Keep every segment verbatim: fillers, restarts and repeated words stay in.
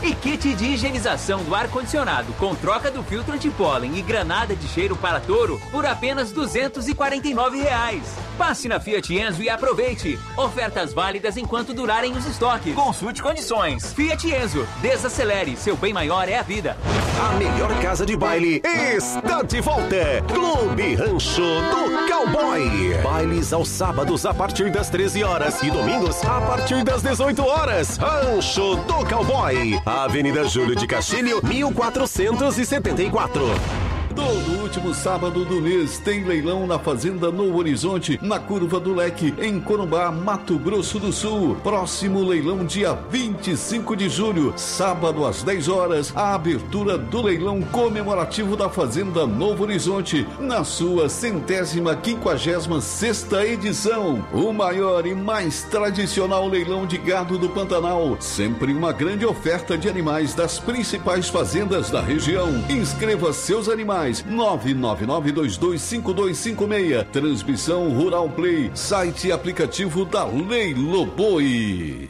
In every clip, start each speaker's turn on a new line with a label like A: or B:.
A: E kit de higienização do ar-condicionado com troca do filtro antipólen e granada de cheiro para touro por apenas duzentos e quarenta e nove reais. Passe na Fiat Enzo e aproveite. Ofertas válidas enquanto durarem os estoques. Consulte condições. Fiat Enzo, desacelere, seu bem maior é a vida.
B: A melhor casa de baile está de volta. Clube Rancho do Cowboy. Bailes aos sábados a partir das treze horas e domingos a partir das dezoito horas. Rancho do Cowboy. Avenida Júlio de Castilho, mil quatrocentos e setenta e quatro.
C: Todo último sábado do mês tem leilão na Fazenda Novo Horizonte, na Curva do Leque, em Corumbá, Mato Grosso do Sul. Próximo leilão dia vinte e cinco de julho, sábado às dez horas, a abertura do leilão comemorativo da Fazenda Novo Horizonte, na sua centésima quinquagésima sexta edição. O maior e mais tradicional leilão de gado do Pantanal. Sempre uma grande oferta de animais das principais fazendas da região. Inscreva seus animais nove nove nove dois dois cinco dois cinco seis. Transmissão Rural Play, site e aplicativo da Leilo Boi.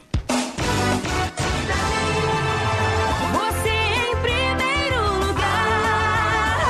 D: Você em primeiro lugar.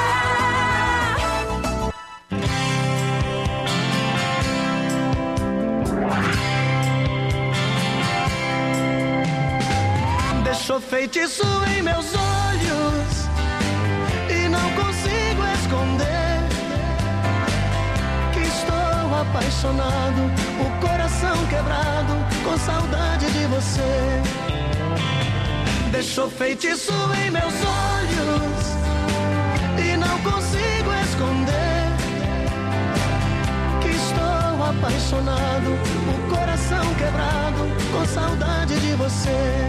E: Deixou feitiço em meus olhos e não consigo esconder que estou apaixonado, o coração quebrado, com saudade de você. Deixou feitiço em meus olhos e não consigo esconder que estou apaixonado, o coração quebrado, com saudade de você.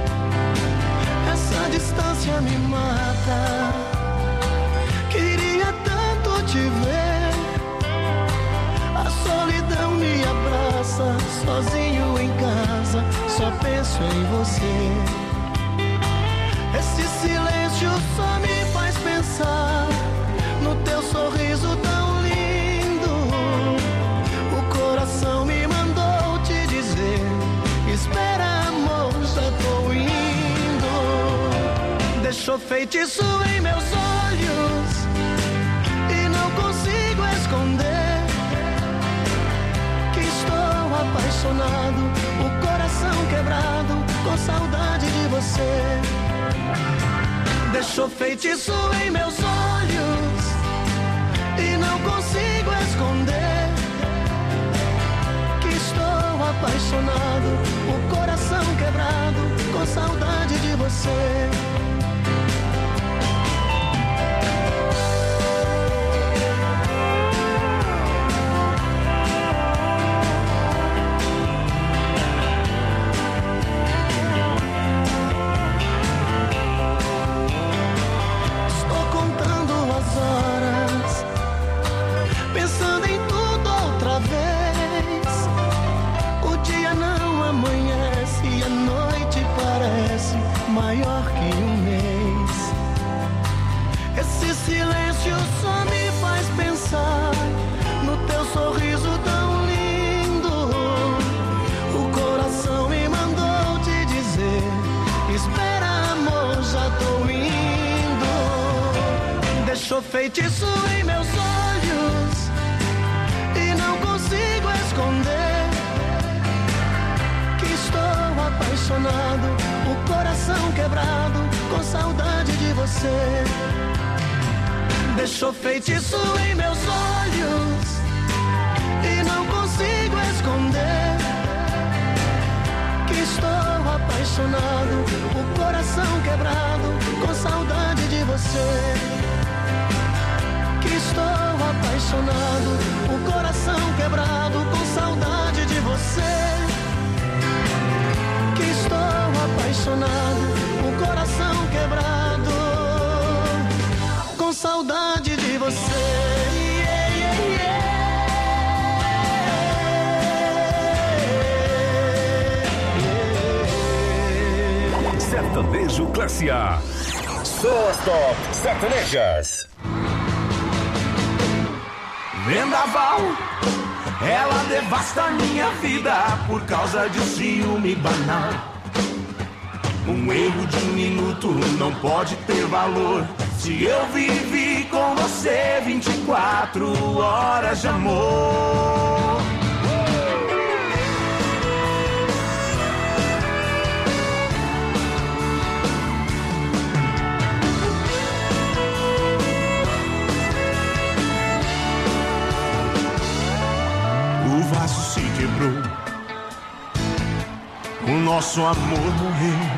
E: Essa distância me mata. Queria tanto te ver. A solidão me abraça. Sozinho em casa, só penso em você. Esse silêncio só me faz pensar no teu sorriso tão lindo. O coração me mandou te dizer: espera, amor, já tô indo. Deixou feitiço em meus olhos e não consigo esconder que estou apaixonado, o coração quebrado, com saudade de você. Deixou feitiço em meus olhos e não consigo esconder que estou apaixonado, o coração quebrado, com saudade de você. Pensando em tudo outra vez. O dia não amanhece e a noite parece maior que um mês. Esse silêncio só me faz pensar no teu sorriso tão lindo. O coração me mandou te dizer: espera, amor, já tô indo. Deixou feitiço em meus olhos e não consigo esconder que estou apaixonado, o coração quebrado, com saudade de você. Deixou feitiço em meus olhos e não consigo esconder que estou apaixonado, o coração quebrado, com saudade de você. Que estou apaixonado, o coração quebrado, com saudade de você. Que estou apaixonado, o coração quebrado, com saudade de você. Yeah, yeah,
B: yeah. Yeah. Sertanejo Classe A. Só as top sertanejas.
F: Vendaval, ela devasta minha vida por causa de ciúme banal. Um erro de um minuto não pode ter valor. Se eu vivi com você vinte e quatro horas de amor. O vaso se quebrou, o nosso amor morreu,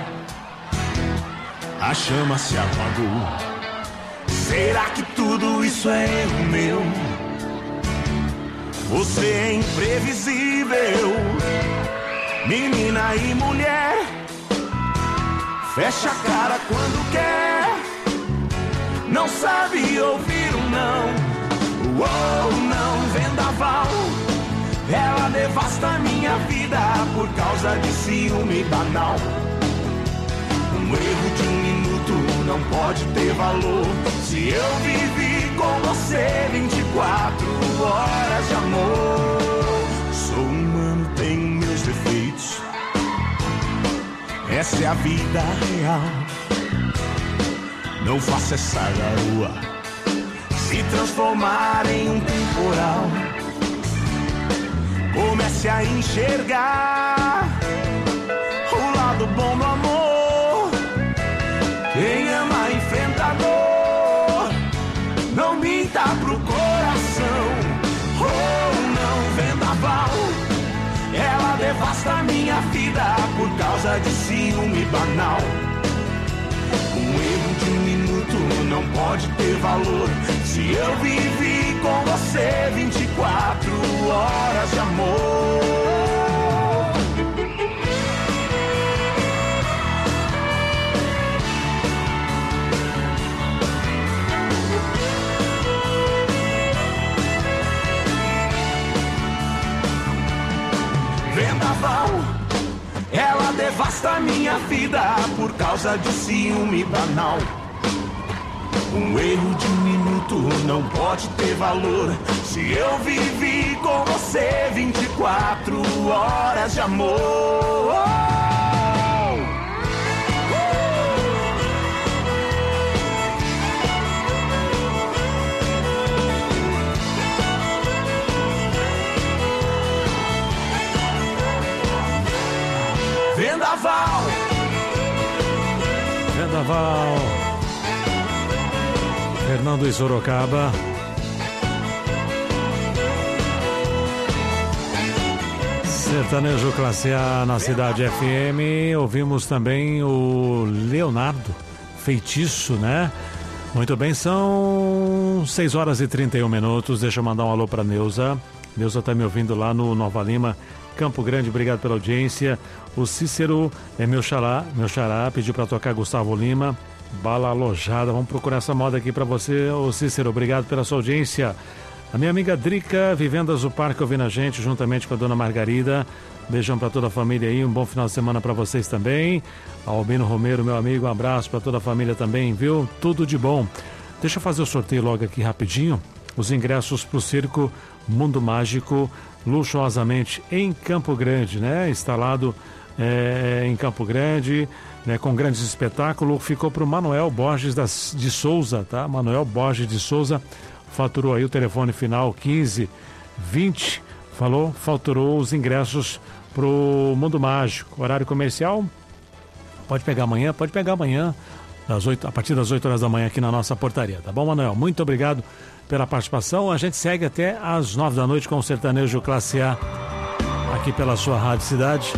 F: a chama se apagou. Será que tudo isso é erro meu? Você é imprevisível, menina e mulher. Fecha a cara quando quer, não sabe ouvir um não. Oh, não, vendaval. Ela devasta minha vida por causa de ciúme banal. Um erro de um minuto não pode ter valor. Se eu vivi com você vinte e quatro horas de amor. Sou humano, tenho meus defeitos, essa é a vida real. Não faça essa garoa se transformar em um temporal. Comece a enxergar o lado bom do amor. Quem ama enfrenta a dor, não minta pro coração. Oh, não, vendaval. Ela devasta minha vida por causa de ciúme banal. Um erro de um minuto não pode ter valor. Se eu vivi com você vinte e quatro horas de amor. Vendaval, ela devasta minha vida por causa de ciúme banal. Um erro de um minuto não pode ter valor. Se eu vivi com você vinte e quatro horas de amor. Vendaval.
G: Vendaval. Fernando e Sorocaba. Sertanejo Classe A na Cidade F M. Ouvimos também o Leonardo, Feitiço, né? Muito bem, são seis horas e trinta e um minutos. Deixa eu mandar um alô para Neuza. Neuza tá me ouvindo lá no Nova Lima, Campo Grande. Obrigado pela audiência. O Cícero é meu xará, meu xará, pediu para tocar Gustavo Lima. Bala alojada, vamos procurar essa moda aqui para você, ô Cícero, obrigado pela sua audiência. A minha amiga Drica, Vivendas do Parque, ouvindo a gente, juntamente com a dona Margarida. Beijão para toda a família aí, um bom final de semana para vocês também. Albino Romero, meu amigo, um abraço para toda a família também, viu? Tudo de bom. Deixa eu fazer o sorteio logo aqui rapidinho. Os ingressos para o Circo Mundo Mágico, luxuosamente em Campo Grande, né? Instalado é, em Campo Grande, né, com grandes espetáculos, ficou para o Manuel Borges das, de Souza, tá? Manuel Borges de Souza, faturou aí o telefone final quinze vinte, falou, faturou os ingressos para o Mundo Mágico. Horário comercial, pode pegar amanhã, pode pegar amanhã, das oito, a partir das oito horas da manhã aqui na nossa portaria, tá bom, Manuel? Muito obrigado pela participação, a gente segue até às nove da noite com o Sertanejo Classe A, aqui pela sua Rádio Cidade.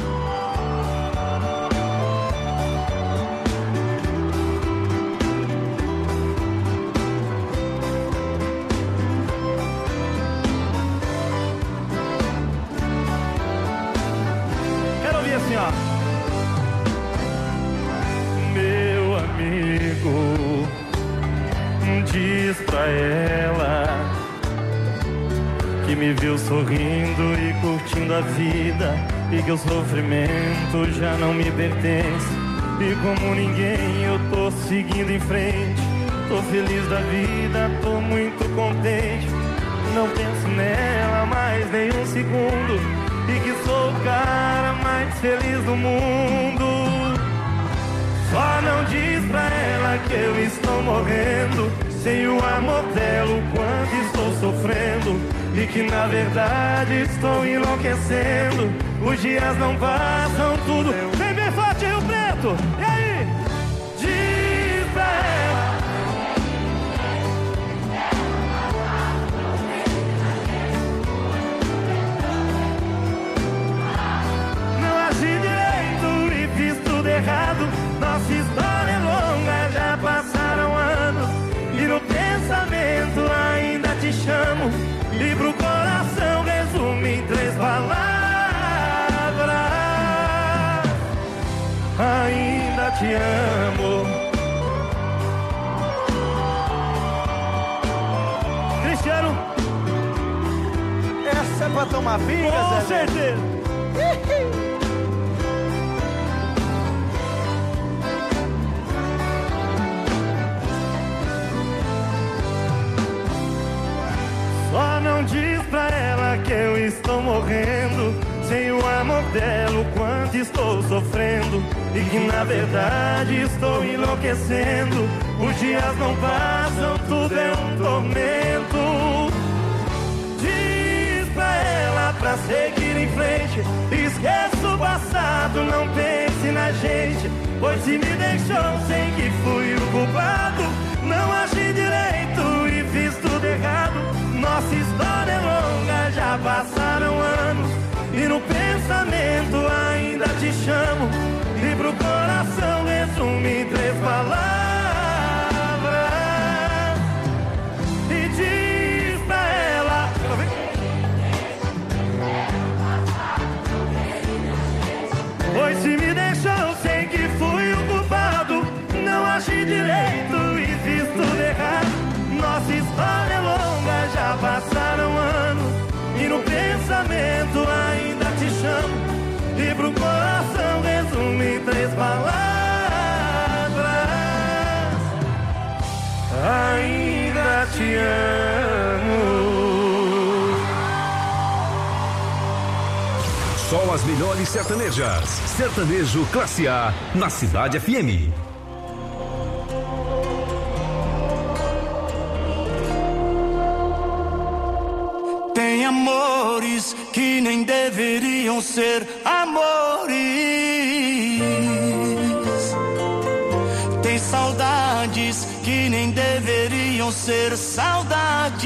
H: Sorrindo e curtindo a vida, e que o sofrimento já não me pertence. E como ninguém eu tô seguindo em frente, tô feliz da vida, tô muito contente. Não penso nela mais nem um segundo, e que sou o cara mais feliz do mundo. Só não diz pra ela que eu estou morrendo, sem o amor dela, o quanto estou sofrendo, e que na verdade estou enlouquecendo. Os dias não passam, tudo vem bem forte, Rio Preto. E aí? Diz pra ela. Não agi direito e fiz tudo errado. Nossa história é longa, já passaram anos, e no pensamento ainda te chamo, e pro coração resumo em três palavras: ainda te amo. Cristiano,
F: Essa é pra tomar vinho,
H: com
F: Zé?
H: certeza. Só não diz pra ela que eu estou morrendo, sem o amor dela, o quanto estou sofrendo, e que na verdade estou enlouquecendo. Os dias não passam, tudo é um tormento. Diz pra ela pra seguir em frente, esqueça o passado, não pense na gente, pois se me deixou, sei que fui o culpado. Não agi direito e fiz tudo errado. Nossa história é longa, já passaram anos, e no pensamento ainda te chamo, e pro coração resumo em três palavras, e diz pra ela. Pois se me deixou, sei que fui o culpado. Não agi direito e fiz tudo errado. Nossa história é longa, já passaram anos, e no pensamento ainda te chamo, e pro coração resumo em três palavras: ainda te amo.
I: Só as melhores sertanejas. Sertanejo Classe A, na Cidade F M.
E: Tem amores que nem deveriam ser amores. Tem saudades que nem deveriam ser saudades.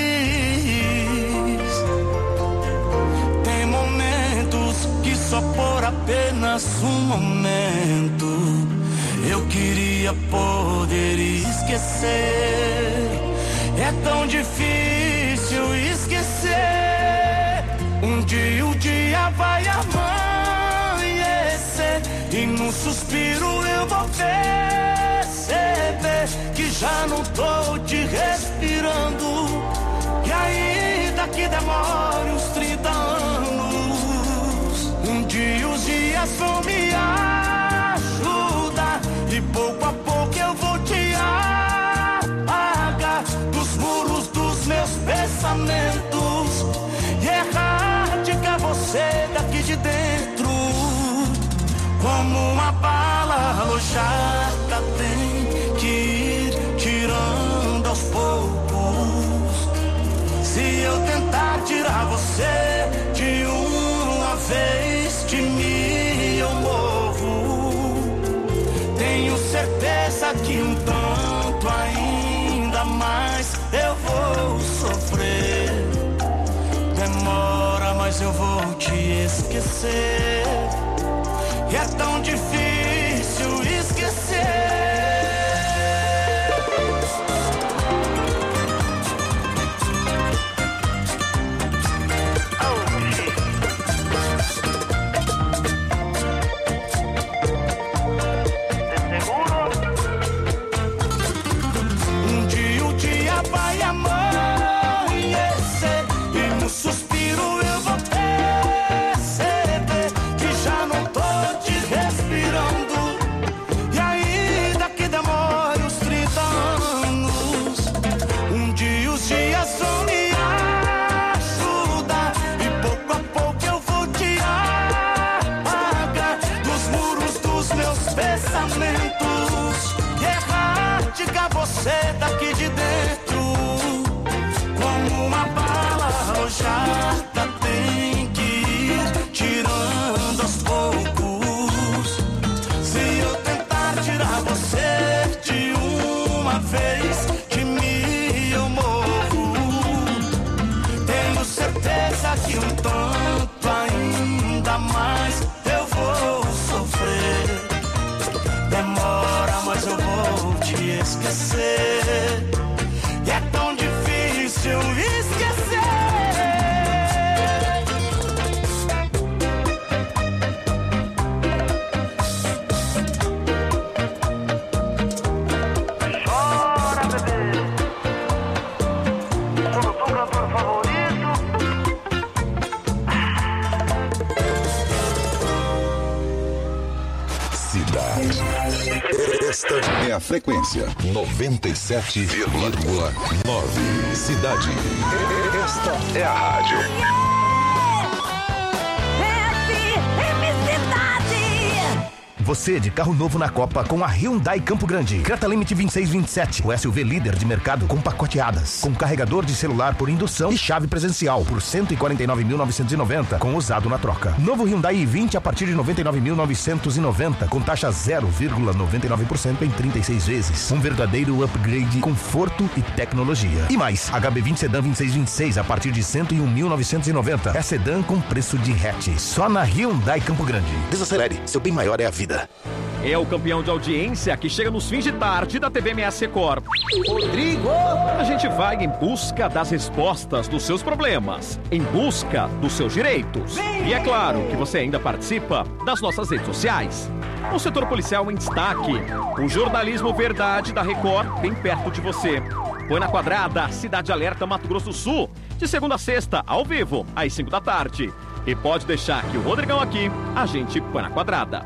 E: Tem momentos que só por apenas um momento eu queria poder esquecer. É tão difícil esquecer. Um dia o dia vai amanhecer, e num suspiro eu vou perceber que já não tô te respirando. E ainda que demore uns trinta anos, um dia os dias vão me ajudar, e pouco a pouco eu vou te apagar dos muros dos meus pensamentos e erradicar você daqui de dentro. Como uma bala alojada tem que ir tirando aos poucos. Se eu tentar tirar você de uma vez, de mim eu morro. Tenho certeza que um tanto ainda mais eu vou sofrer. Demora, mas eu vou te esquecer. E é tão difícil esquecer. Um dia o dia vai amanhecer, e no suspiro eu vou perceber que já não tô te respirando.
F: mas eu vou te esquecer. E é tão difícil esquecer. Chora, bebê. Sou o teu cantor favorito.
J: Cidade. Esta é a frequência noventa e sete vírgula nove. Cidade. Esta é a rádio.
K: Você de carro novo na Copa com a Hyundai Campo Grande. Creta Limite vinte e seis vinte e sete. O S U V líder de mercado com pacoteadas. Com carregador de celular por indução e chave presencial por cento e quarenta e nove mil novecentos e noventa com usado na troca. Novo Hyundai i vinte a partir de noventa e nove mil novecentos e noventa com taxa zero vírgula noventa e nove por cento em trinta e seis vezes. Um verdadeiro upgrade, conforto e tecnologia. E mais, H B vinte Sedan vinte e seis vinte e seis a partir de cento e um mil novecentos e noventa. É sedã com preço de hatch. Só na Hyundai Campo Grande. Desacelere, seu bem maior é a vida.
L: É o campeão de audiência que chega nos fins de tarde da T V M S Record. Rodrigo! A gente vai em busca das respostas dos seus problemas, em busca dos seus direitos. E é claro que você ainda participa das nossas redes sociais. O setor policial em destaque, o jornalismo verdade da Record bem perto de você. Põe na Quadrada, Cidade Alerta, Mato Grosso do Sul, de segunda a sexta, ao vivo, às cinco da tarde. E pode deixar que o Rodrigão aqui, a gente põe na Quadrada.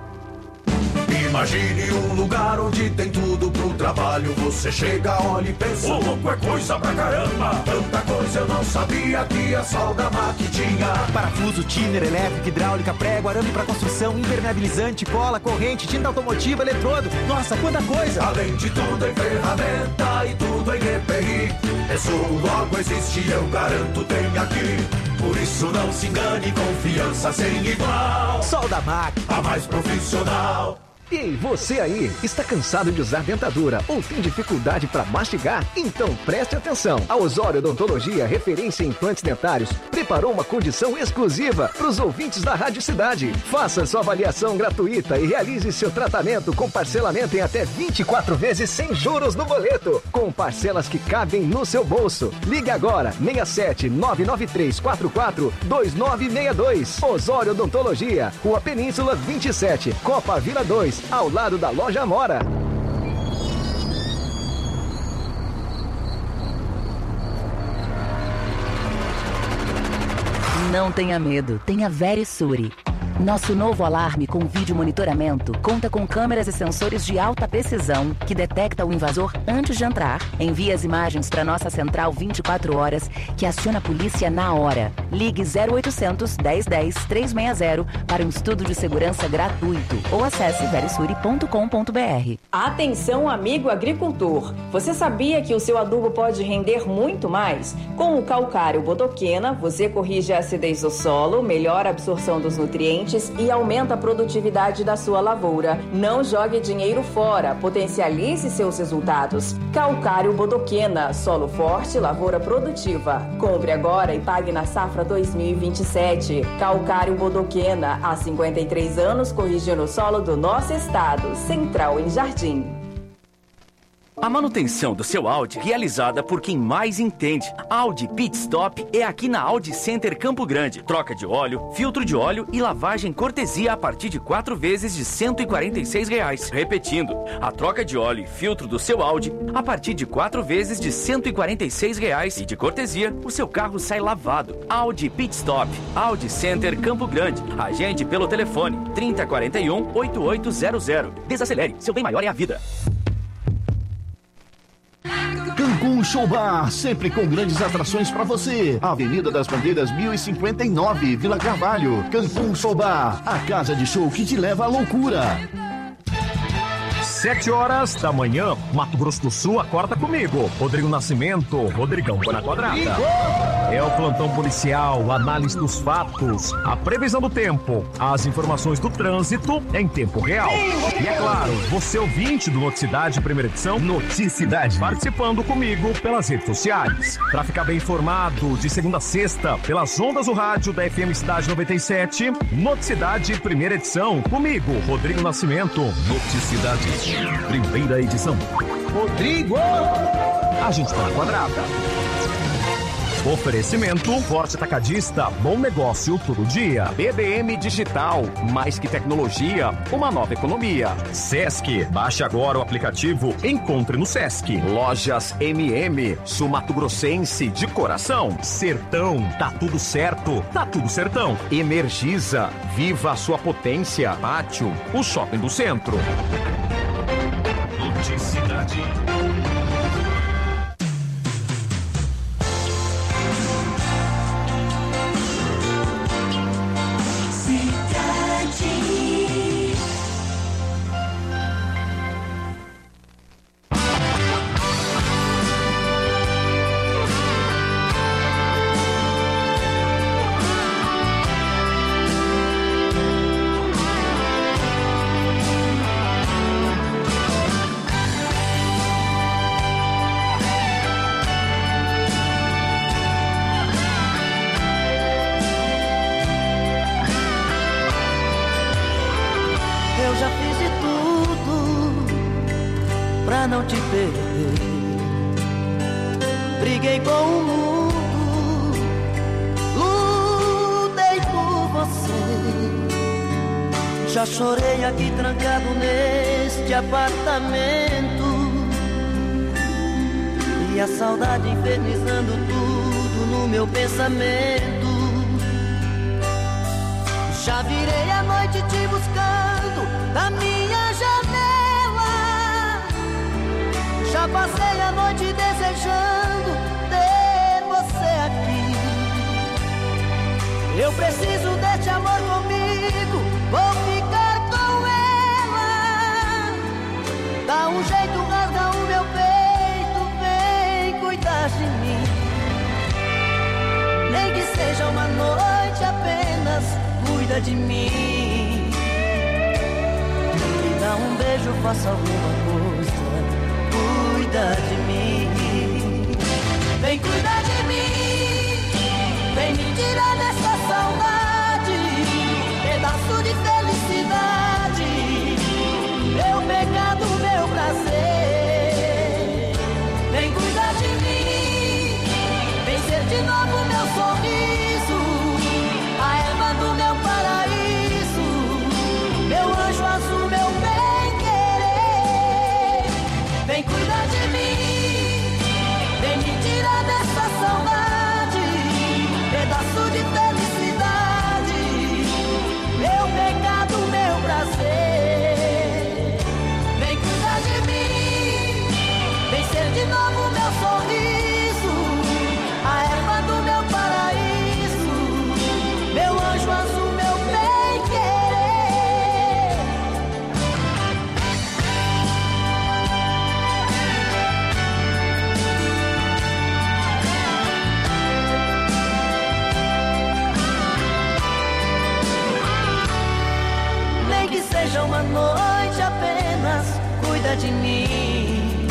F: Imagine um lugar onde tem tudo pro trabalho. Você chega, olha e pensa, ô louco, é coisa pra caramba. Tanta coisa eu não sabia que a Soldamac tinha.
M: Parafuso, tiner, elétrica, hidráulica, prego, arame pra construção, impermeabilizante, cola, corrente, tinta automotiva, eletrodo. Nossa, quanta coisa!
F: Além de tudo em ferramenta e tudo em E P I. Isso logo existe, eu garanto, tem aqui. Por isso não se engane, confiança sem igual.
M: Soldamac,
F: a mais profissional.
N: Ei, você aí, está cansado de usar dentadura ou tem dificuldade para mastigar? Então preste atenção. A Osório Odontologia, referência em implantes dentários, preparou uma condição exclusiva para os ouvintes da Rádio Cidade. Faça sua avaliação gratuita e realize seu tratamento com parcelamento em até vinte e quatro vezes sem juros no boleto, com parcelas que cabem no seu bolso. Ligue agora, seis sete nove nove três quatro quatro dois nove seis dois. Osório Odontologia, Rua Península vinte e sete, Copa Vila dois. Ao lado da Loja Amora.
O: Não tenha medo, tenha Verisure. Nosso novo alarme com vídeo monitoramento conta com câmeras e sensores de alta precisão que detecta o invasor antes de entrar, envia as imagens para nossa central vinte e quatro horas, que aciona a polícia na hora. Ligue zero oitocentos, dez dez, trezentos e sessenta para um estudo de segurança gratuito ou acesse verisure ponto com ponto br.
P: Atenção, amigo agricultor! Você sabia que o seu adubo pode render muito mais? Com o calcário Bodoquena, você corrige a acidez do solo, melhora a absorção dos nutrientes e aumenta a produtividade da sua lavoura. Não jogue dinheiro fora, potencialize seus resultados. Calcário Bodoquena, solo forte, lavoura produtiva. Compre agora e pague na safra dois mil e vinte e sete. Calcário Bodoquena, há cinquenta e três anos corrigindo o solo do nosso estado. Central em Jardim.
Q: A manutenção do seu Audi realizada por quem mais entende. Audi Pit Stop é aqui na Audi Center Campo Grande. Troca de óleo, filtro de óleo e lavagem cortesia a partir de quatro vezes de cento e quarenta e seis reais. Repetindo, a troca de óleo e filtro do seu Audi a partir de quatro vezes de cento e quarenta e seis reais. E de cortesia, o seu carro sai lavado. Audi Pit Stop, Audi Center Campo Grande. Agende pelo telefone trinta quarenta e um, oitenta e oito zero zero. Desacelere, seu bem maior é a vida.
R: Cancún Show Bar, sempre com grandes atrações para você. Avenida das Bandeiras mil e cinquenta e nove, Vila Carvalho. Cancún Show Bar, a casa de show que te leva à loucura.
S: Sete horas da manhã, Mato Grosso do Sul, acorda comigo. Rodrigo Nascimento, Rodrigão põe na Quadrada. É o plantão policial, análise dos fatos, a previsão do tempo, as informações do trânsito em tempo real. E é claro, você ouvinte do Noticidade, primeira edição, Noticidade, participando comigo pelas redes sociais. Para ficar bem informado, de segunda a sexta, pelas ondas do rádio da F M Cidade noventa e sete, Noticidade, primeira edição, comigo, Rodrigo Nascimento.
I: Noticidade.
S: Primeira edição. Rodrigo! A gente tá na quadrada. Oferecimento Forte Atacadista, bom negócio todo dia.
L: B D M Digital, mais que tecnologia, uma nova economia.
S: Sesc, baixe agora o aplicativo, encontre no Sesc.
L: Lojas M M, Sul Mato Grossense de coração.
S: Sertão, tá tudo certo, tá tudo sertão.
L: Energisa, viva a sua potência. Pátio, o shopping do centro.
I: Noticidade.
E: Não te perder. Briguei com o mundo, lutei por você. Já chorei aqui trancado neste apartamento, e a saudade infernizando tudo no meu pensamento. Já virei a noite te buscando da minha janela. Já passei a noite desejando ter você aqui. Eu preciso deste amor comigo, vou ficar com ela. Dá um jeito, rasga o meu peito, vem cuidar de mim. Nem que seja uma noite apenas, cuida de mim. Me dá um beijo, faça alguma coisa, cuida de mim. Vem cuidar de mim, vem me tirar dessa saudade, pedaço de felicidade, meu pecado, meu prazer. Vem cuidar de mim, vem ser de novo meu sorriso, a erva do meu paraíso, meu anjo azul, meu bem-querer. Vem cuidar de mim, vem me tirar dessa saudade, pedaço de felicidade, meu pecado, meu prazer. Vem cuidar de mim, vem ser de novo meu sorriso, a erva do meu paraíso, meu anjo azul, meu bem-querer. Nem que seja uma noite apenas, cuida de mim.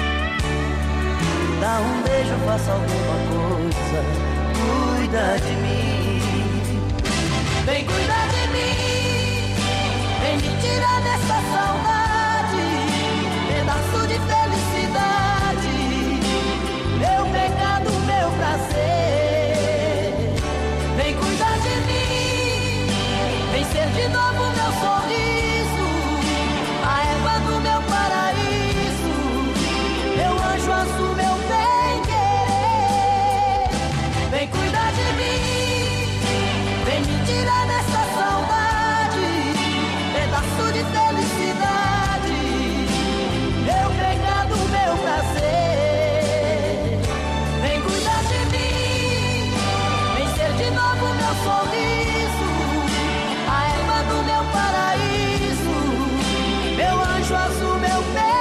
E: Dá um beijo, faça alguma coisa, cuida de mim. Vem cuidar de mim, vem me tirar dessa saudade, pedaço de felicidade, meu pecado, meu prazer. Vem cuidar de mim, vem ser de novo meu sorriso, a erva do meu paraíso, meu anjo azul, meu bem-querer. Vem cuidar de mim, vem me tirar dessa saudade, pedaço de felicidade, meu pecado, meu prazer. Vem cuidar de mim, vem ser de novo meu sorriso, a erva do meu paraíso, meu anjo azul, meu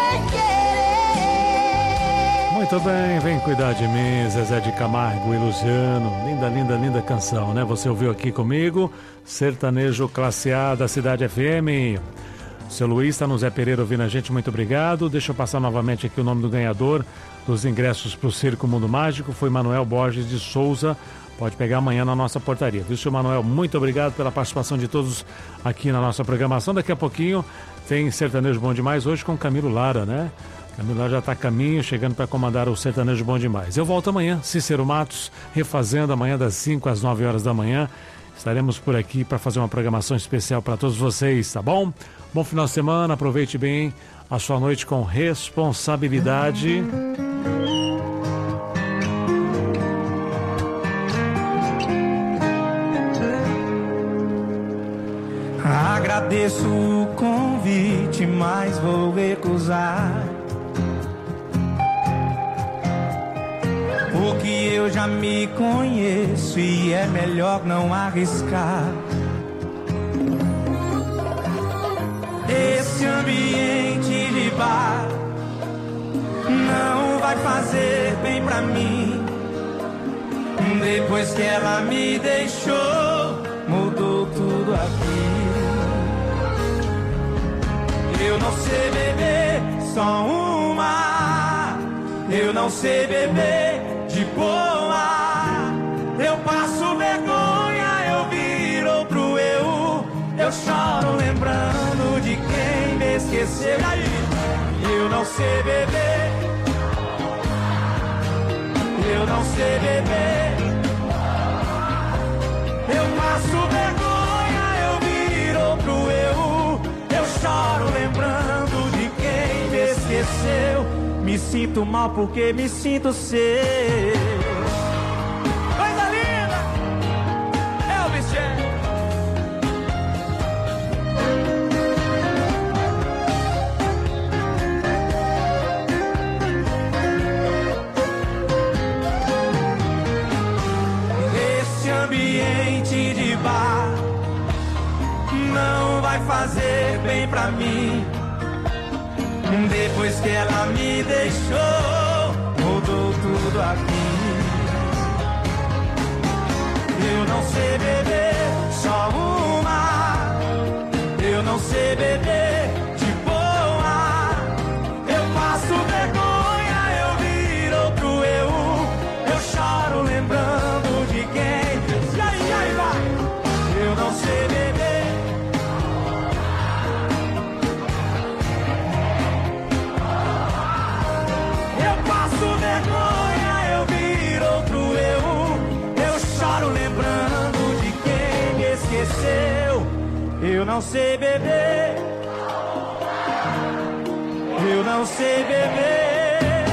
E: bem-querer.
G: Muito bem, vem cuidar de mim, Zezé de Camargo e Luciano. Linda, linda, linda canção, né? Você ouviu aqui comigo, Sertanejo Classe A da Cidade F M. Seu Luiz está no Zé Pereira ouvindo a gente, muito obrigado. Deixa eu passar novamente aqui o nome do ganhador dos ingressos para o Circo Mundo Mágico. Foi Manuel Borges de Souza. Pode pegar amanhã na nossa portaria. Viu, senhor Manuel? Muito obrigado pela participação de todos aqui na nossa programação. Daqui a pouquinho tem Sertanejo Bom Demais hoje com Camilo Lara, né? Camilo Lara já está a caminho, chegando para comandar o Sertanejo Bom Demais. Eu volto amanhã, Cícero Matos, refazendo amanhã das cinco às nove horas da manhã. Estaremos por aqui para fazer uma programação especial para todos vocês, tá bom? Bom final de semana, aproveite bem a sua noite com responsabilidade.
F: Agradeço o convite, mas vou recusar. Porque eu já me conheço e é melhor não arriscar. Esse ambiente de bar não vai fazer bem pra mim. Depois que ela me deixou, mudou tudo aqui. Eu não sei beber só uma, eu não sei beber de boa. Eu passo vergonha, eu viro pro eu, eu choro lembrando de quem me esqueceu. E aí? Eu não sei beber, eu não sei beber. Eu passo vergonha, eu viro pro eu, eu choro lembrando de quem me esqueceu. Me sinto mal porque me sinto seu. Coisa linda! Elvis Chan. Esse ambiente de bar não vai fazer bem pra mim. Depois que ela me deixou, mudou tudo aqui. Eu não sei beber só uma, eu não sei beber de boa. Eu passo vergonha, eu viro pro eu, eu choro lembrando de quem. E aí, e aí, vai! Eu não sei beber. Vergonha, eu viro pro eu, eu choro lembrando de quem me esqueceu. Eu não sei beber, eu não sei beber.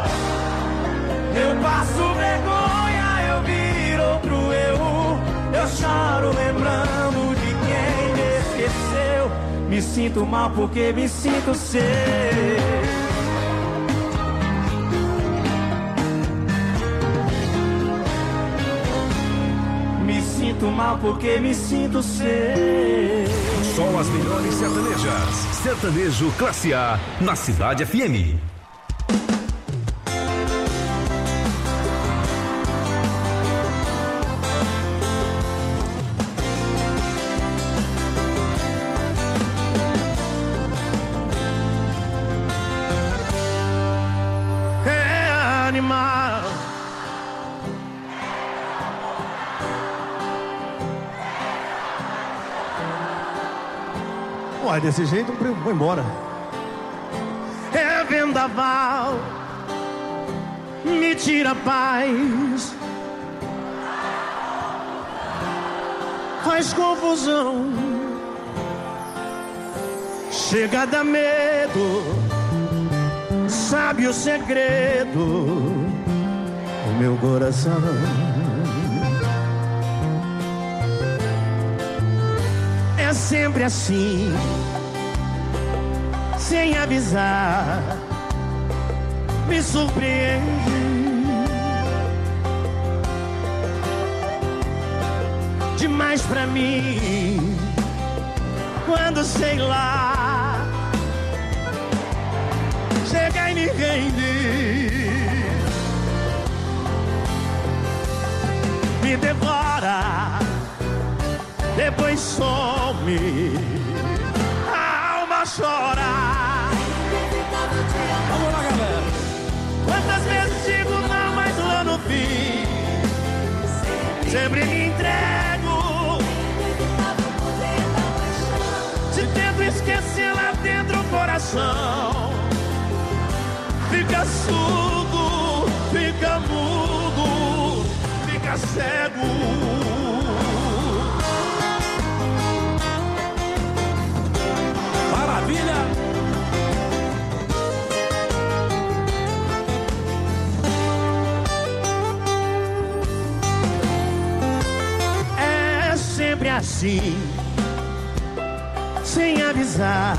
F: Eu passo vergonha, eu viro pro eu, eu choro lembrando de quem me esqueceu. Me sinto mal porque me sinto seu. Sinto mal porque me sinto seu.
I: Só as melhores sertanejas. Sertanejo Classe A na Cidade F M.
F: É animal. Uai, desse jeito eu vou embora. É vendaval, me tira a paz, faz confusão, chega a dar medo, sabe o segredo do meu coração. É sempre assim, sem avisar, me surpreende. Demais pra mim, quando sei lá, chega e me rende, me devora. Depois some, a alma chora. Vamos lá, galera. Quantas vezes digo não, mas lá no fim sempre me entrego. Se tento esquecer, ela fica surdo, fica mudo, fica cego.
T: Maravilha!
F: É sempre assim, sem avisar,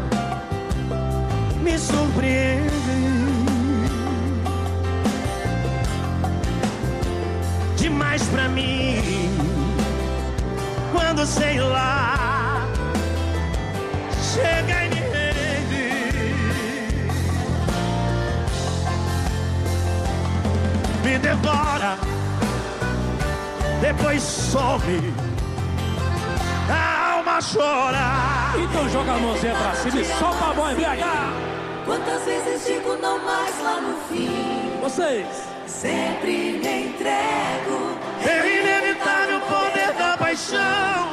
F: me surpreende. Demais pra mim, quando sei lá, chega e me rende. Me devora, depois some, a alma chora.
T: Então joga a mãozinha pra cima e solta a mão em B H.
D: Quantas vezes digo não mais lá no fim?
T: Vocês
D: sempre me entrego.
F: É inevitável o poder da paixão.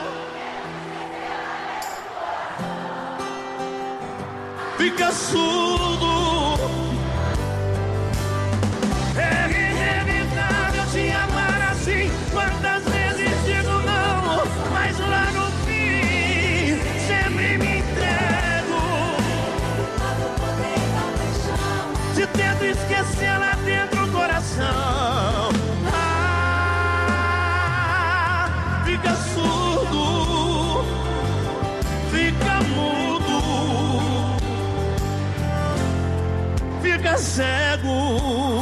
F: Fica surdo. É inevitável te amar assim. Quantas vezes digo não, mas lá no fim sempre me entrego. Se tento esquecer lá dentro do coração, ah, fica surdo, fica mudo, fica cego.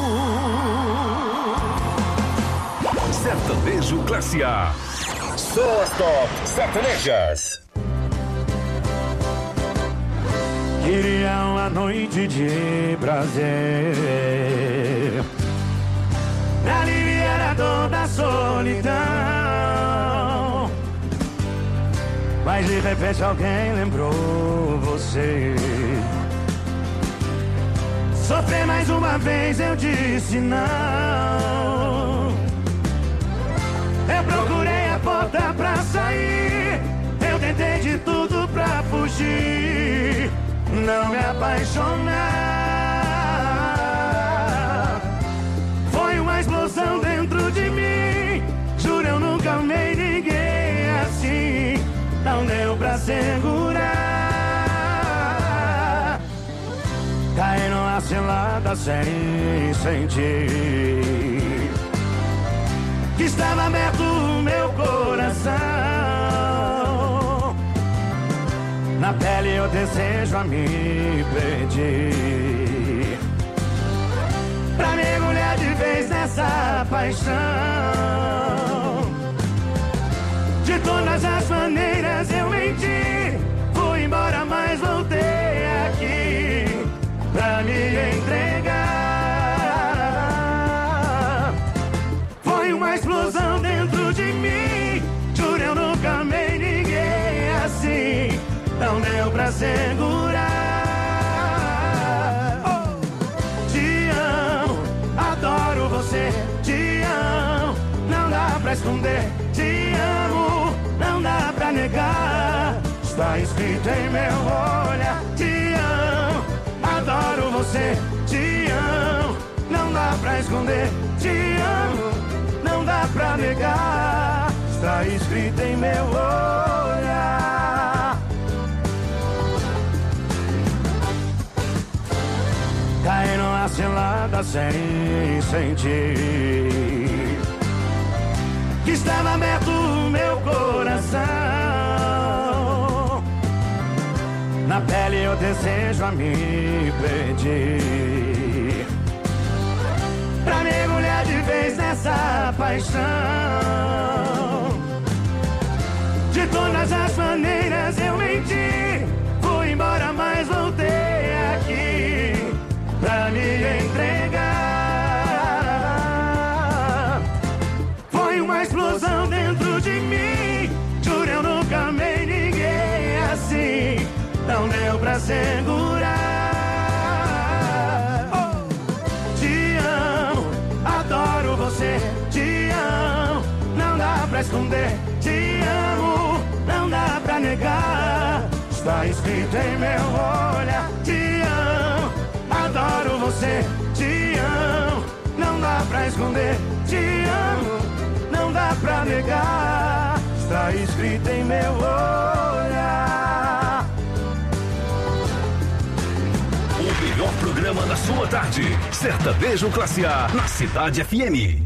I: Sertanejo Classe A. Só as top sertanejas.
F: Queria uma noite de prazer pra aliviar a dor da solidão, mas de repente alguém lembrou você. Sofrer mais uma vez, eu disse não. Eu procurei a porta pra sair, eu tentei de tudo pra fugir, não me apaixonar. Foi uma explosão dentro de mim, juro eu nunca amei ninguém assim, não deu pra segurar. Caí numa cilada sem sentir que estava aberto o meu coração. Na pele eu desejo a me perder, pra mergulhar de vez nessa paixão. De todas as maneiras eu menti, fui embora mas voltei aqui pra me entregar. Foi uma explosão dentro de mim, juro eu nunca amei ninguém assim, não deu pra segurar. Oh. Te amo, adoro você, te amo, não dá pra esconder. Te amo, não dá pra negar, está escrito em meu olhar. Te amo, adoro você, te amo, não dá pra esconder. Te amo, não dá pra negar, está escrito em meu olhar. Caí numa cilada sem sentir que estava aberto o meu coração. Na pele eu desejo a me perder, pra mergulhar de vez nessa paixão. De todas as maneiras eu menti, fui embora mas voltei aqui pra me entregar. Foi uma explosão dentro de mim, juro eu nunca amei ninguém assim, não deu pra segurar. Oh. Te amo, adoro você, te amo, não dá pra esconder. Te amo, não dá pra negar, está escrito em meu olhar. Te amo, adoro você. você. Te amo, não dá pra esconder. Te amo, não dá pra negar. Está escrito em meu olhar.
I: O melhor programa da sua tarde. Sertanejo Classe A, na Cidade F M.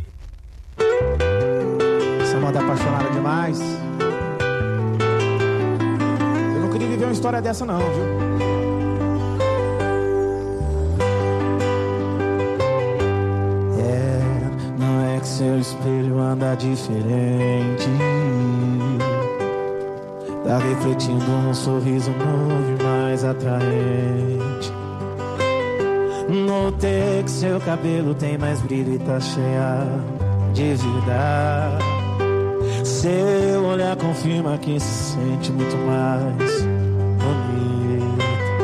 M: Essa moda apaixonada demais. Eu não queria viver uma história dessa não, viu? É, não é que seu espelho anda diferente. Tá refletindo um sorriso novo e mais atraente. Notei que seu cabelo tem mais brilho e tá cheia de vida. Seu olhar confirma que se sente muito mais bonito.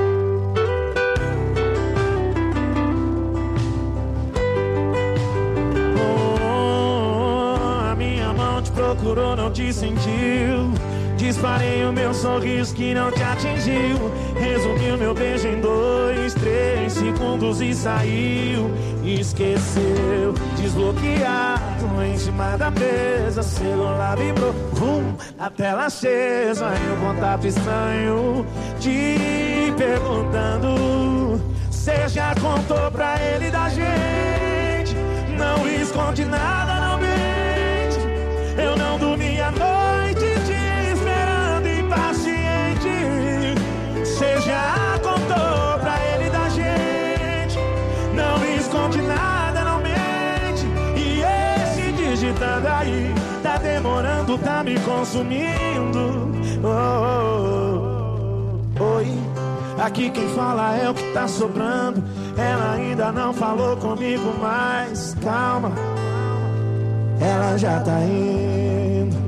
M: Oh, a minha mão te procurou, não te sentiu. Disparei o meu sorriso que não te atingiu. Resumi o meu beijo em dois, três segundos e saiu. Esqueceu, desbloqueado em cima da mesa. Celular vibrou, vum, a tela acesa. E um contato estranho te perguntando. Cê já contou pra ele da gente? Não esconde nada, não mente. Eu não dormi a noite te esperando impaciente. Cê já contou pra ele da gente? Não esconde nada, não mente. E esse digitando aí tá demorando, tá me consumindo. Oh, oh, oh. Oi, aqui quem fala é o que tá sobrando. Ela ainda não falou comigo, mas calma, ela já tá indo.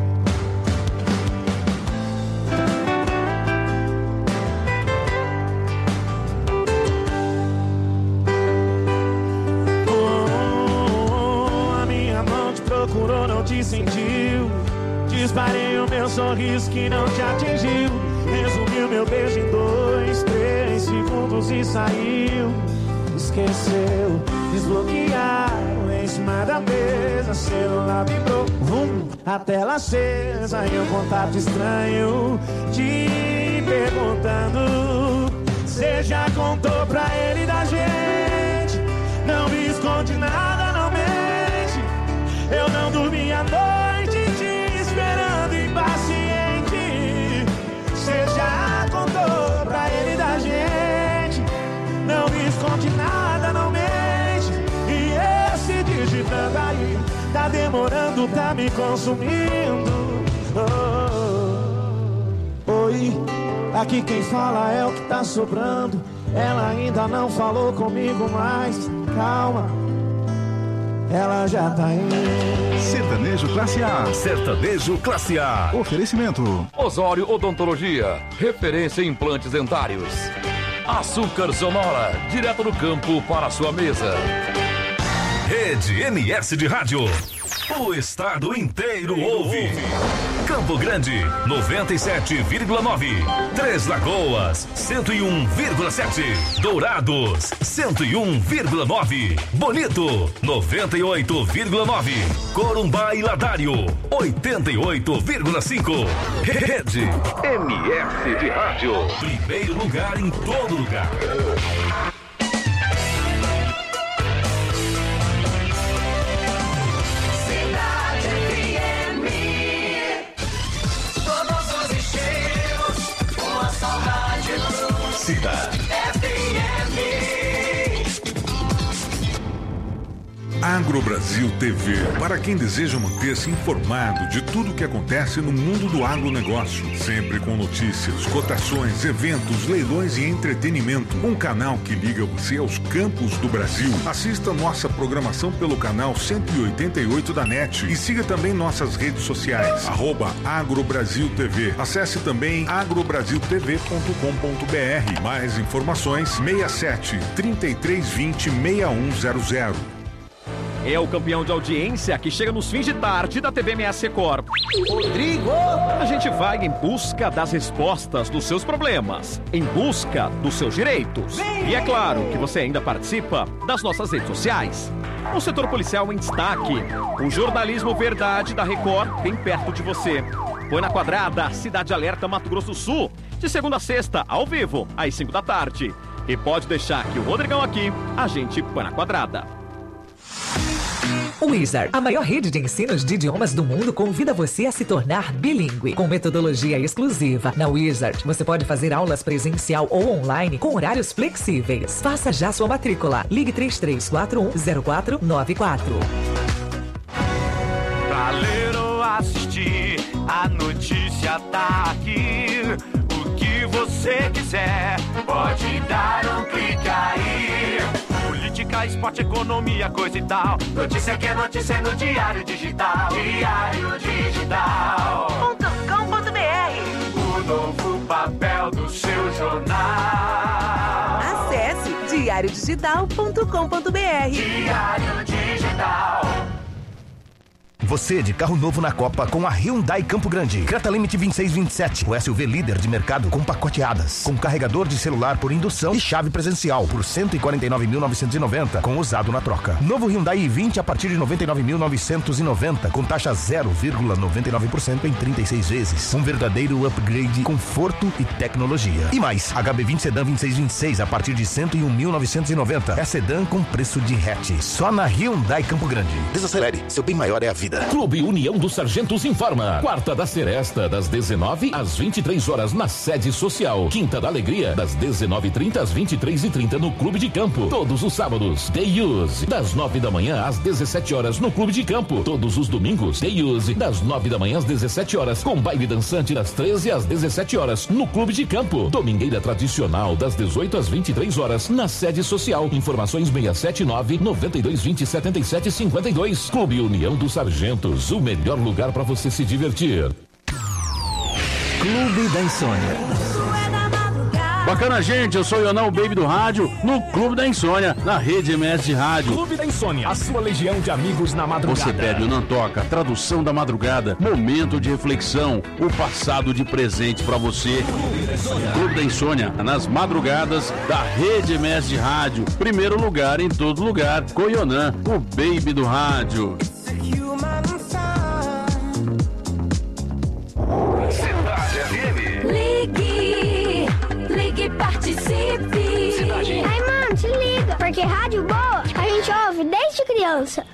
M: Procurou, não te sentiu. Disparei o meu sorriso que não te atingiu. Resumiu meu beijo em dois, três segundos e saiu. Esqueceu, desbloquearam em cima da mesa. Celular vibrou, vum, a tela acesa. E um contato estranho te perguntando. Cê já contou pra ele da gente? Não me esconde nada, não mente. Eu não dormi a noite te esperando impaciente. Cê já contou pra ele da gente? Não me esconde nada, não mente. E esse digitando aí tá demorando, tá me consumindo. Oh, oh. Oi, aqui quem fala é o que tá sobrando. Ela ainda não falou comigo, mas calma, ela já tá indo.
I: Sertanejo Classe A. Sertanejo Classe A.
U: Oferecimento Osório Odontologia, referência em implantes dentários. Açúcar Sonora, direto do campo para a sua mesa.
I: Rede M S de Rádio. O estado inteiro ouve. Campo Grande, noventa e sete vírgula nove. Três Lagoas, cento e um vírgula sete. Dourados, cento e um vírgula nove. Bonito, noventa e oito vírgula nove. Corumbá e Ladário, oitenta e oito vírgula cinco. Rede M S de Rádio. Primeiro lugar em todo lugar. Cidade F M.
V: Agrobrasil T V, para quem deseja manter-se informado de tudo o que acontece no mundo do agronegócio, sempre com notícias, cotações, eventos, leilões e entretenimento. Um canal que liga você aos campos do Brasil. Assista nossa programação pelo canal cento e oitenta e oito da NET e siga também nossas redes sociais, arroba Agrobrasil T V. Acesse também agrobrasil t v ponto com ponto b r. Mais informações, seis sete, trinta e três vinte, seis um zero zero.
L: É o campeão de audiência que chega nos fins de tarde da T V M S Record. Rodrigo! A gente vai em busca das respostas dos seus problemas, em busca dos seus direitos. E é claro que você ainda participa das nossas redes sociais. O setor policial em destaque. O jornalismo verdade da Record bem perto de você. Põe na quadrada, Cidade Alerta Mato Grosso do Sul. De segunda a sexta, ao vivo, às cinco da tarde. E pode deixar que o Rodrigão aqui, a gente põe na quadrada.
A: Wizard, a maior rede de ensinos de idiomas do mundo, convida você a se tornar bilíngue. Com metodologia exclusiva, na Wizard, você pode fazer aulas presencial ou online com horários flexíveis. Faça já sua matrícula. Ligue três três quatro um zero quatro nove quatro.
F: Pra ler ou assistir, a notícia tá aqui. O que você quiser, pode dar um clique aí. Política, esporte, economia, coisa e tal. Notícia que é notícia no Diário Digital. Diário Digital ponto com ponto b r. O novo papel do seu jornal.
C: Acesse diário digital ponto com ponto b r.
F: Diário Digital.
K: Você de carro novo na Copa com a Hyundai Campo Grande. Creta Limite vinte e seis vinte e sete. O S U V líder de mercado com pacoteadas. Com carregador de celular por indução e chave presencial por cento e quarenta e nove mil novecentos e noventa com usado na troca. Novo Hyundai i vinte a partir de noventa e nove mil novecentos e noventa com taxa zero vírgula noventa e nove por cento em trinta e seis vezes. Um verdadeiro upgrade, conforto e tecnologia. E mais, H B vinte Sedan vinte e seis vinte e seis a partir de cento e um mil novecentos e noventa. É sedã com preço de hatch. Só na Hyundai Campo Grande. Desacelere, seu bem maior é a vida.
W: Clube União dos Sargentos informa. Quarta da Seresta, das dezenove às vinte e três horas na sede social. Quinta da Alegria, das dezenove e trinta às vinte e três e trinta no Clube de Campo. Todos os sábados, Day Use, das nove da manhã às dezessete horas no Clube de Campo. Todos os domingos, Day Use, das nove da manhã às dezessete horas, com baile dançante das treze às dezessete horas no Clube de Campo. Domingueira tradicional, das dezoito às vinte e três horas na sede social. Informações seis sete nove, nove dois dois zero, sete sete cinco dois. Clube União dos Sargentos, o melhor lugar para você se divertir.
X: Clube da Insônia. Bacana, gente, eu sou o Ionão, o Baby do Rádio, no Clube da Insônia, na Rede M S de Rádio.
W: Clube da Insônia, a sua legião de amigos na madrugada.
X: Você pede o Nantoca, tradução da madrugada, momento de reflexão, o passado de presentes pra você. Clube da Insônia, nas madrugadas da Rede M S de Rádio. Primeiro lugar em todo lugar, com o Ionan, o Baby do Rádio.
I: Cidade F M.
D: Ligue, ligue, participe.
I: Cidade.
Y: Ai, mano, se liga, porque rádio boa a gente ouve desde criança.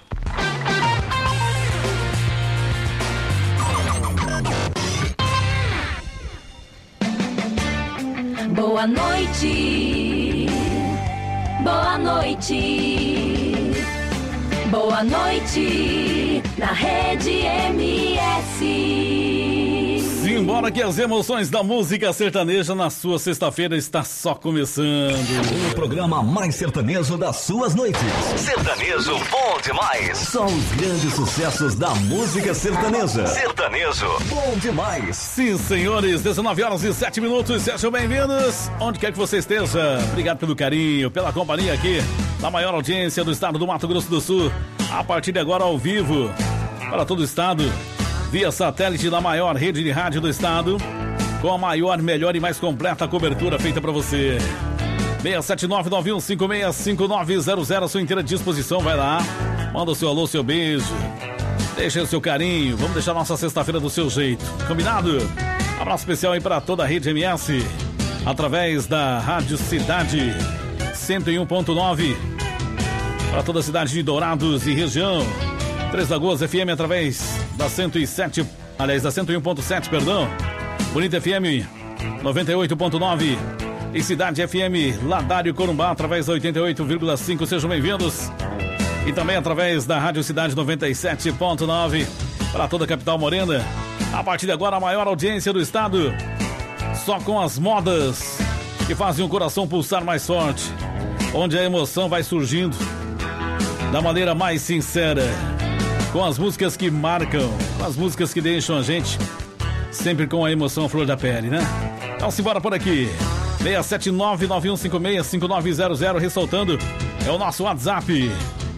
D: Boa noite, boa noite, boa noite na Rede M S.
Z: Simbora que as emoções da música sertaneja na sua sexta-feira está só começando.
W: O programa mais sertanejo das suas noites.
I: Sertanejo bom demais.
W: Só os grandes sucessos da música sertaneja.
I: Sertanejo
W: bom demais.
Z: Sim, senhores, dezenove horas e sete minutos, sejam bem-vindos. Onde quer que você esteja, obrigado pelo carinho, pela companhia aqui, na maior audiência do estado do Mato Grosso do Sul. A partir de agora, ao vivo, para todo o estado, via satélite da maior rede de rádio do estado, com a maior, melhor e mais completa cobertura feita para você. seis sete nove nove um cinco seis cinco nove zero zero, à sua inteira disposição, vai lá, manda o seu alô, seu beijo, deixa o seu carinho, vamos deixar nossa sexta-feira do seu jeito, combinado? Abraço especial aí para toda a Rede M S, através da Rádio Cidade cento e um ponto nove, para toda a cidade de Dourados e região, Três Lagoas F M através da cento e sete, aliás, da cento e um ponto sete, perdão. Bonita F M noventa e oito ponto nove e Cidade F M Ladário Corumbá através da oitenta e oito vírgula cinco. Sejam bem-vindos. E também através da Rádio Cidade noventa e sete ponto nove para toda a capital morena. A partir de agora, a maior audiência do estado, só com as modas que fazem o coração pulsar mais forte, onde a emoção vai surgindo da maneira mais sincera, com as músicas que marcam, com as músicas que deixam a gente sempre com a emoção à flor da pele, né? Então simbora por aqui. seis sete nove nove um cinco seis cinco nove zero zero, ressaltando, é o nosso WhatsApp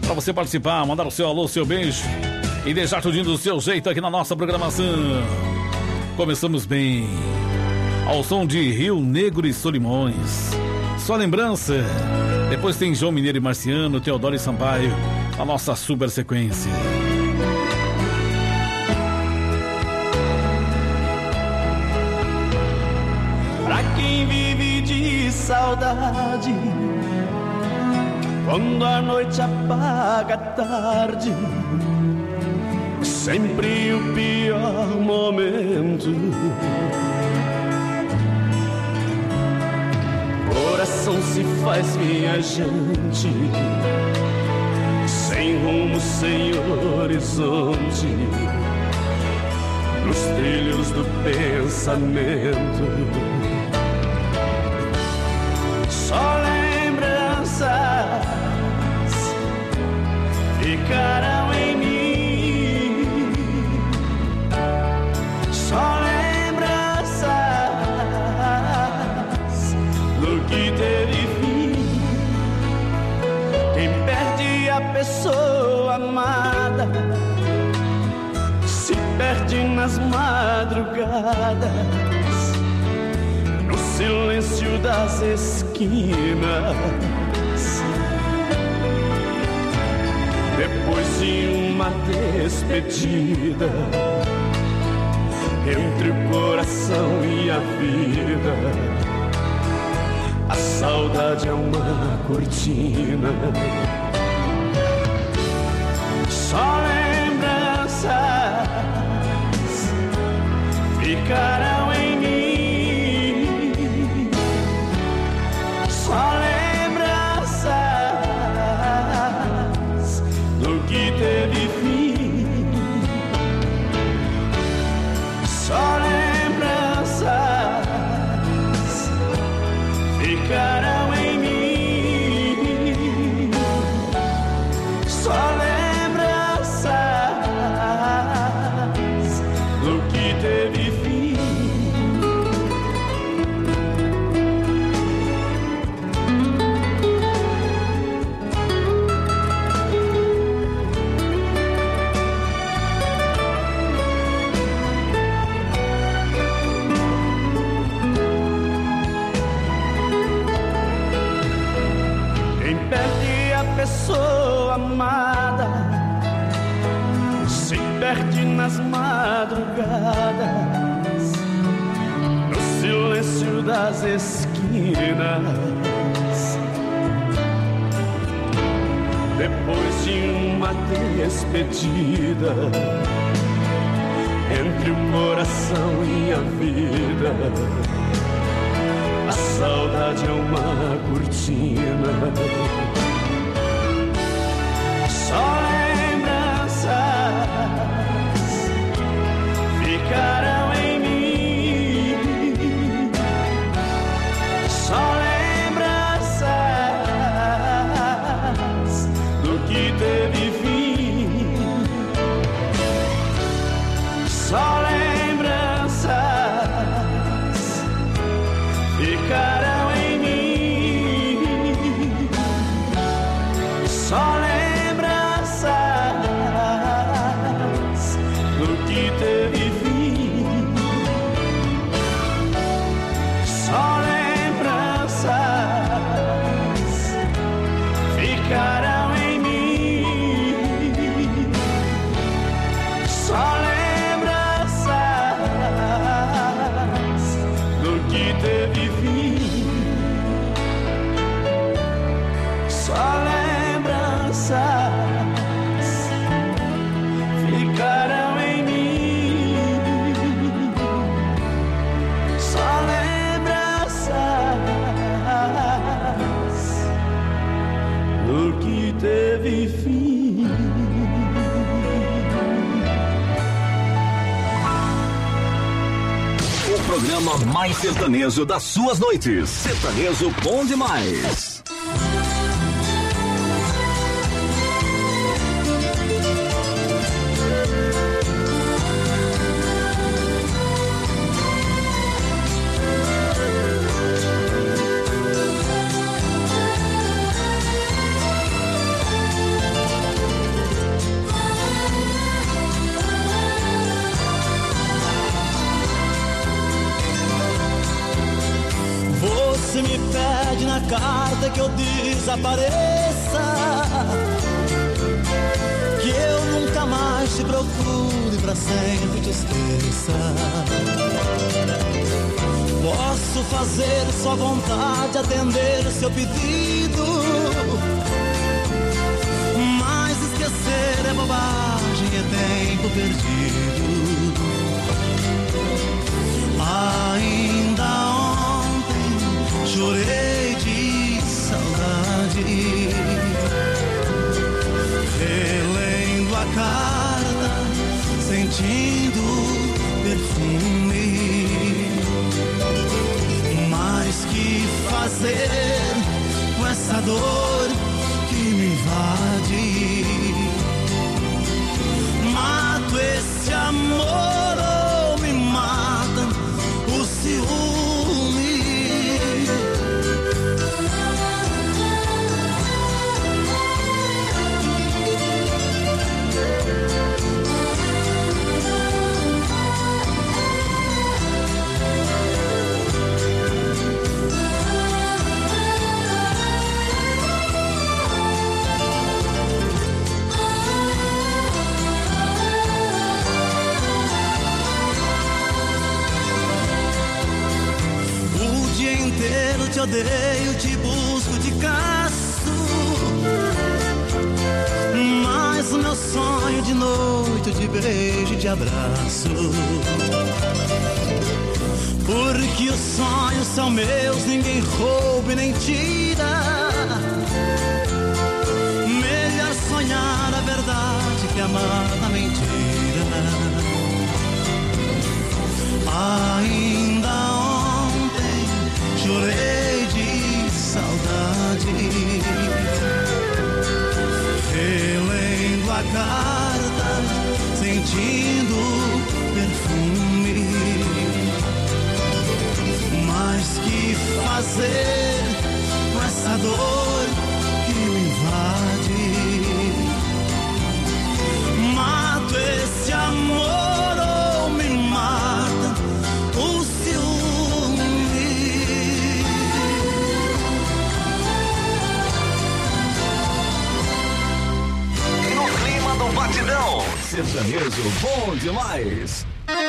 Z: Para você participar, mandar o seu alô, o seu beijo e deixar tudinho do seu jeito aqui na nossa programação. Começamos bem, ao som de Rio Negro e Solimões. Só lembrança. Depois tem João Mineiro e Marciano, Teodoro e Sampaio, a nossa super sequência.
E: Pra quem vive de saudade, quando a noite apaga a tarde, sempre o pior momento. Coração se faz viajante, sem rumo, sem horizonte, nos trilhos do pensamento. Só lembranças ficarão em mim, só lembranças do que teve fim. Quem perde a pessoa amada se perde nas madrugadas, no silêncio das esquinas. Depois de uma despedida, entre o coração e a vida, a saudade é uma cortina. Só lembranças ficarão em mim, só lembranças do que teve fim, só lembranças ficarão em mim, só lembranças do que teve fim. Quem perde a pessoa amada se perde nas madrugadas, no silêncio das esquinas. Depois de uma despedida, entre o coração e a vida, a saudade é uma cortina. Só lembranças ficarão em mim, só lembranças do que teve fim, só lembranças ficarão em mim, só lembranças do que teve fim, só lembranças ficarão em mim, só lembranças do que teve fim, só lembranças ficarão em mim, só lembranças do que teve fim.
B: O programa mais sertanejo das suas noites. Sertanejo bom demais.
E: desapareça, que eu nunca mais te procure, pra sempre te esqueça. Posso fazer sua vontade, atender o seu pedido, mas esquecer é bobagem, é tempo perdido. Ainda ontem chorei de saudade, relendo a carta, sentindo perfume. Mas que fazer com essa dor que me invade? Mato esse amor ou me mata o ciúme? Te odeio, te busco, te caço, mas o meu sonho de noite, de beijo e de abraço. Porque os sonhos são meus, ninguém rouba e nem tira. Melhor sonhar a verdade que amar a mentira. Ainda ontem chorei de saudade, relendo a carta, sentindo perfume. Mas que fazer com essa dor que me invade? Mato esse amor ou me mata o ciúme?
B: No clima do batidão, sertanejo bom demais.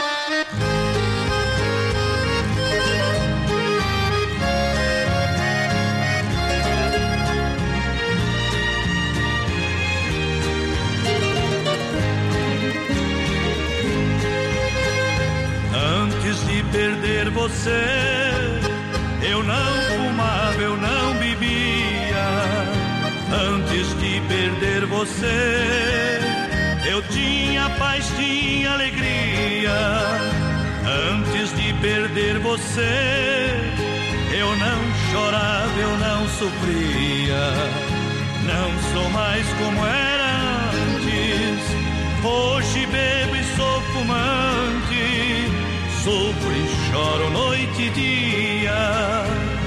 H: Antes de perder você, eu não fumava, eu não bebia. Antes de perder você, eu tinha paz, tinha alegria. Antes de perder você, eu não chorava, eu não sofria. Não sou mais como era antes. Hoje bebo e sou fumante, sofro e choro noite e dia.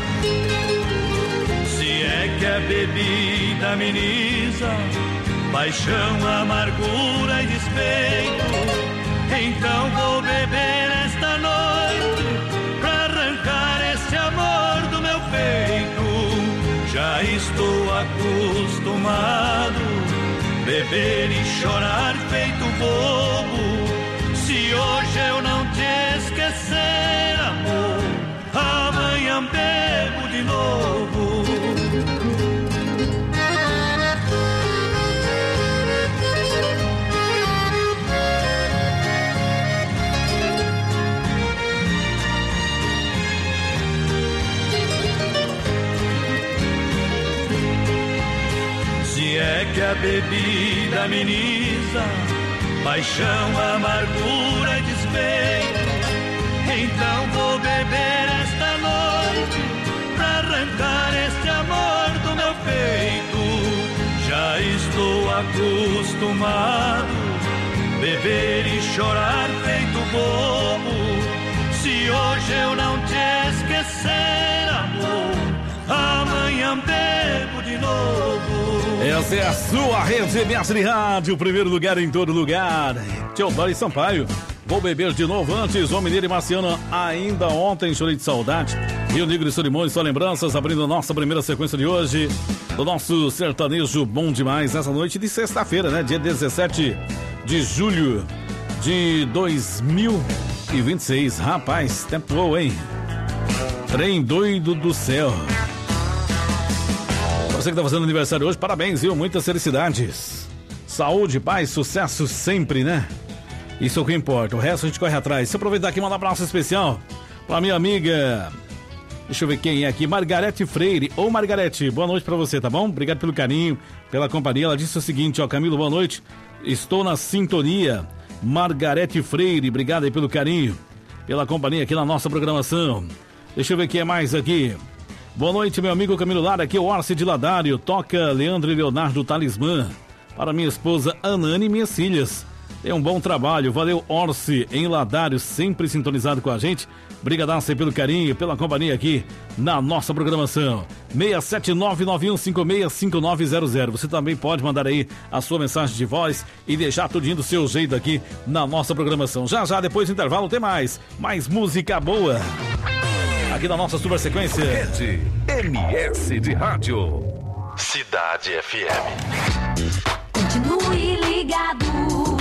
H: Se é que a bebida ameniza paixão, amargura e despeito, então vou beber esta noite pra arrancar esse amor do meu peito. Já estou acostumado beber e chorar feito bobo. Se hoje eu não te esquecer, amor, amanhã bebo de novo. Se é que a bebida ameniza paixão, amargura e despeito, então vou beber esta noite pra arrancar este amor do meu peito. Já estou acostumado beber e chorar feito bobo. Se hoje eu não te esquecer, amor, amanhã bebo de novo.
Z: Essa é a sua rede M S de rádio, primeiro lugar em todo lugar. Teodoro Sampaio, Vou beber de novo antes. O Mineiro e Marciano, ainda ontem chorei de saudade. Rio Negro e Solimões, só lembranças, abrindo nossa primeira sequência de hoje. Do nosso sertanejo bom demais, nessa noite de sexta-feira, né? Dia dezessete de julho de dois mil e vinte e seis. Rapaz, tempo voa, hein? Trem doido do céu. Você que tá fazendo aniversário hoje, parabéns, viu? Muitas felicidades. Saúde, paz, sucesso sempre, né? Isso é o que importa. O resto a gente corre atrás. Se aproveitar aqui, mandar um abraço especial pra minha amiga. Deixa eu ver quem é aqui. Margarete Freire. Ô, Margarete, boa noite pra você, tá bom? Obrigado pelo carinho, pela companhia. Ela disse o seguinte, ó, Camilo, boa noite. Estou na sintonia. Margarete Freire, obrigado aí pelo carinho, pela companhia aqui na nossa programação. Deixa eu ver quem é mais aqui. Boa noite, meu amigo Camilo Lara. Aqui é o Orce de Ladário. Toca Leandro e Leonardo Talismã. Para minha esposa Anane e minhas filhas. É um bom trabalho. Valeu, Orce, em Ladário, sempre sintonizado com a gente. Brigadaço pelo carinho, pela companhia aqui na nossa programação. seis sete nove nove um cinco seis cinco nove zero zero. Você também pode mandar aí a sua mensagem de voz e deixar tudinho do seu jeito aqui na nossa programação. Já já, depois do intervalo, tem mais. Mais música boa. Aqui na nossa super sequência.
I: Rede M S de Rádio.
W: Cidade F M.
D: Continue ligado.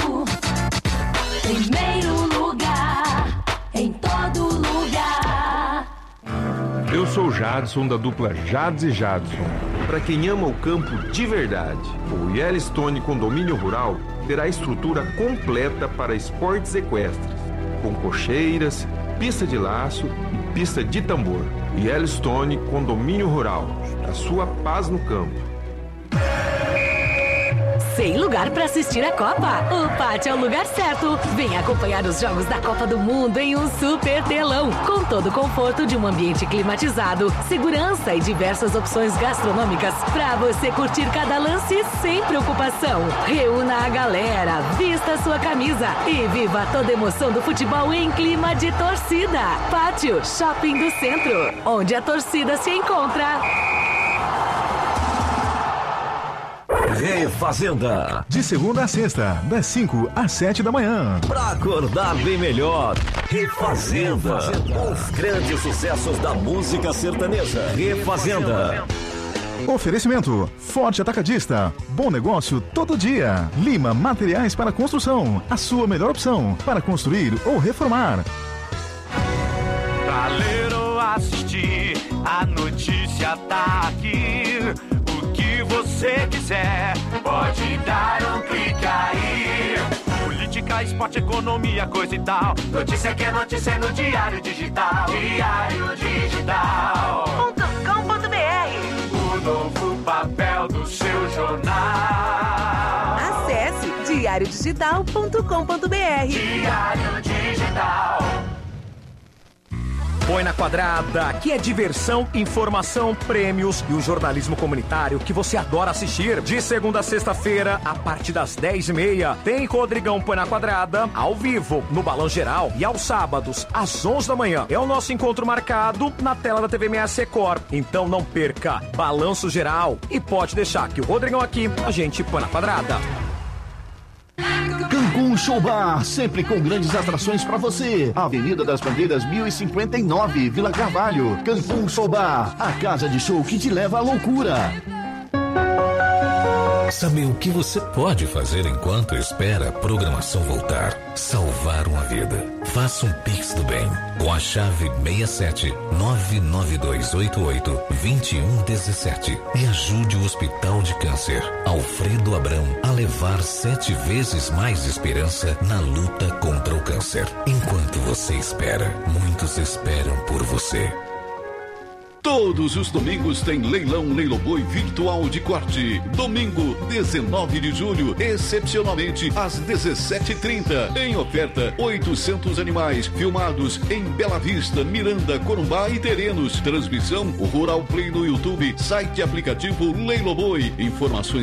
D: Primeiro lugar, em todo lugar.
J: Eu sou Jadson, da dupla Jades e Jadson. Para quem ama o campo de verdade, o Yellowstone Condomínio Rural terá estrutura completa para esportes equestres, com cocheiras, pista de laço e pista de tambor. Yellowstone Condomínio Rural, a sua paz no campo.
N: Sem lugar para assistir a Copa? O Pátio é o lugar certo. Venha acompanhar os jogos da Copa do Mundo em um super telão, com todo o conforto de um ambiente climatizado, segurança e diversas opções gastronômicas para você curtir cada lance sem preocupação. Reúna a galera, vista sua camisa e viva toda a emoção do futebol em clima de torcida. Pátio Shopping do Centro, onde a torcida se encontra.
I: Refazenda.
O: De segunda a sexta, das cinco às sete da manhã.
I: Pra acordar bem melhor. Refazenda. Os grandes sucessos da música sertaneja. Refazenda.
O: Oferecimento: Forte Atacadista. Bom negócio todo dia. Lima Materiais para Construção. A sua melhor opção para construir ou reformar.
H: Pra ler ou assistir, a notícia tá aqui. Você quiser, pode dar um clique aí. Política, esporte, economia, coisa e tal. Notícia que é notícia no Diário Digital. Diário Digital
C: ponto com ponto b r.
H: O novo papel do seu jornal.
C: Acesse diário digital ponto com ponto b r.
H: Diário Digital.
L: Põe na Quadrada, aqui é diversão, informação, prêmios e o jornalismo comunitário que você adora assistir. De segunda a sexta-feira, a partir das dez e meia, tem Rodrigão Põe na Quadrada, ao vivo, no Balão Geral, e aos sábados, às onze da manhã. É o nosso encontro marcado na tela da T V M S Record. Então não perca, Balanço Geral. E pode deixar que o Rodrigão aqui, a gente põe na Quadrada.
P: Cancún Show Bar, sempre com grandes atrações para você. Avenida das Bandeiras mil e cinquenta e nove, Vila Carvalho. Cancún Show Bar, a casa de show que te leva à loucura.
W: Saber o que você pode fazer enquanto espera a programação voltar. Salvar uma vida. Faça um Pix do Bem com a chave seis sete nove nove dois oito oito dois um um sete e ajude o Hospital de Câncer Alfredo Abrão a levar sete vezes mais esperança na luta contra o câncer. Enquanto você espera, muitos esperam por você.
I: Todos os domingos tem leilão Leiloboi virtual de corte. Domingo, dezenove de julho, excepcionalmente às dezessete e trinta. Em oferta, oitocentos animais filmados em Bela Vista, Miranda, Corumbá e Terenos. Transmissão Rural Play no YouTube, site e aplicativo Leiloboi. Informações